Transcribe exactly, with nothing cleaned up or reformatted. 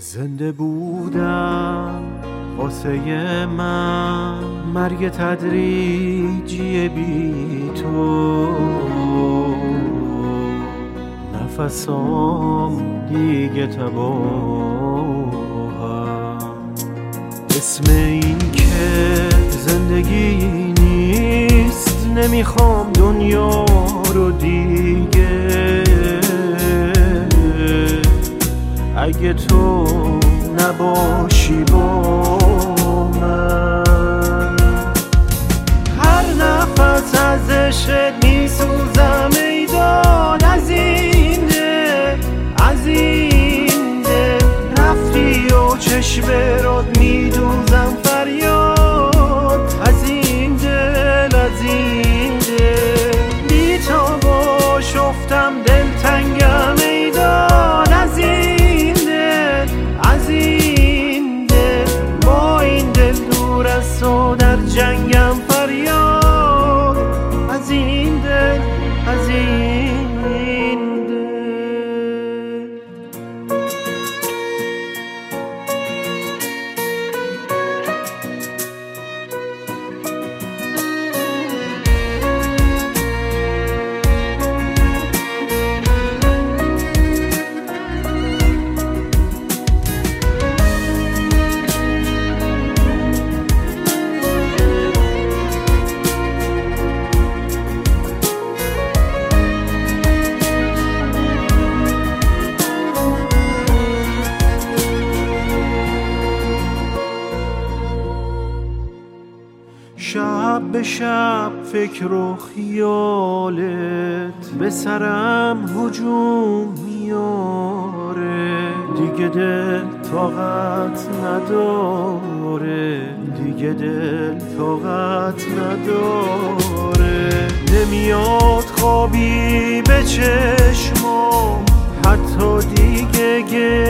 زنده بودم واسه من مرگ تدریجی بی تو، نفسام دیگه تباهم. اسم این که زندگی نیست، نمیخوام دنیا رو دیگه. اگه تو نباشی با من، هر نفس از عشق میسوزم ایدان. از این دل، از این دل رفتی و چشم راد میدوزم فریاد. از این دل، از این دل بی تو با شفتم دلتنگم ایدان. از این دل، از این دل با این دل دور از تو در جنگم فریاد. از این دل، از این دل. شب به شب فکر و خیالت به سرم هجوم میاره. دیگه دل طاقت نداره، دیگه دل طاقت نداره. نمیاد خوابی به چشمم، حتی دیگه